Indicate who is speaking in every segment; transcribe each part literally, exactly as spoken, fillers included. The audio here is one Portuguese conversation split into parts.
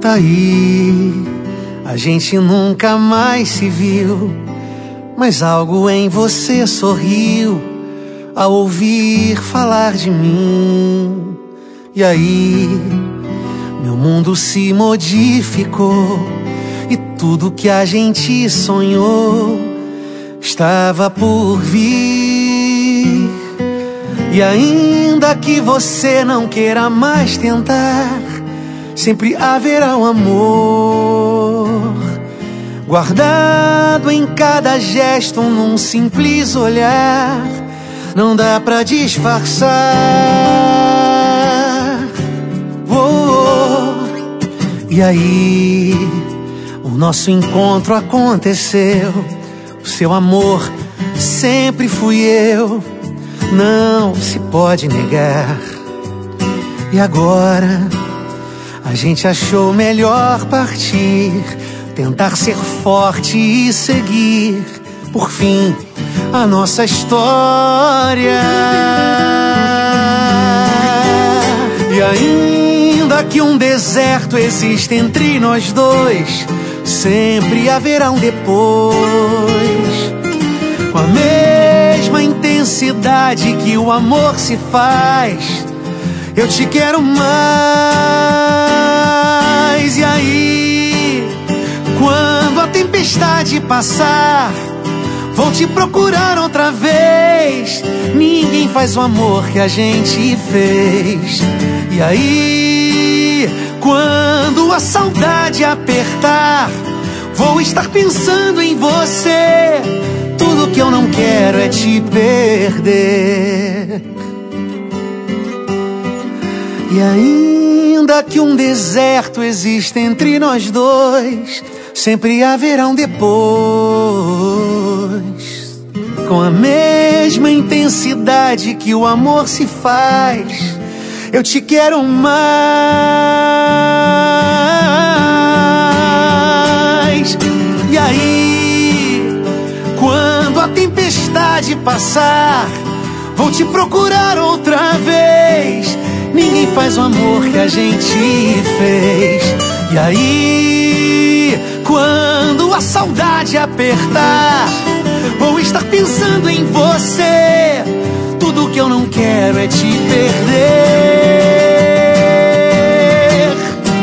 Speaker 1: Tá aí, a gente nunca mais se viu, mas algo em você sorriu ao ouvir falar de mim. E aí, meu mundo se modificou e tudo que a gente sonhou estava por vir. E ainda que você não queira mais tentar, sempre haverá um amor guardado em cada gesto, num simples olhar. Não dá pra disfarçar. Oh, e aí, o nosso encontro aconteceu. O seu amor sempre fui eu, não se pode negar. E agora a gente achou melhor partir, tentar ser forte e seguir, por fim, a nossa história. E ainda que um deserto exista entre nós dois, sempre haverá um depois. Com a mesma intensidade que o amor se faz, eu te quero mais. E aí, quando a tempestade passar, vou te procurar outra vez. Ninguém faz o amor que a gente fez. E aí, quando a saudade apertar, vou estar pensando em você. Tudo que eu não quero é te perder. E ainda que um deserto exista entre nós dois, sempre haverá um depois. Com a mesma intensidade que o amor se faz, eu te quero mais. E aí, quando a tempestade passar, vou te procurar outra vez. Ninguém faz o amor que a gente fez. E aí, quando a saudade apertar, vou estar pensando em você. Tudo que eu não quero é te perder.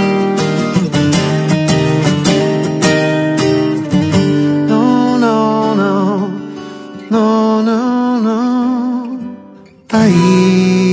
Speaker 1: Não, não, não, não, não, não. Tá aí,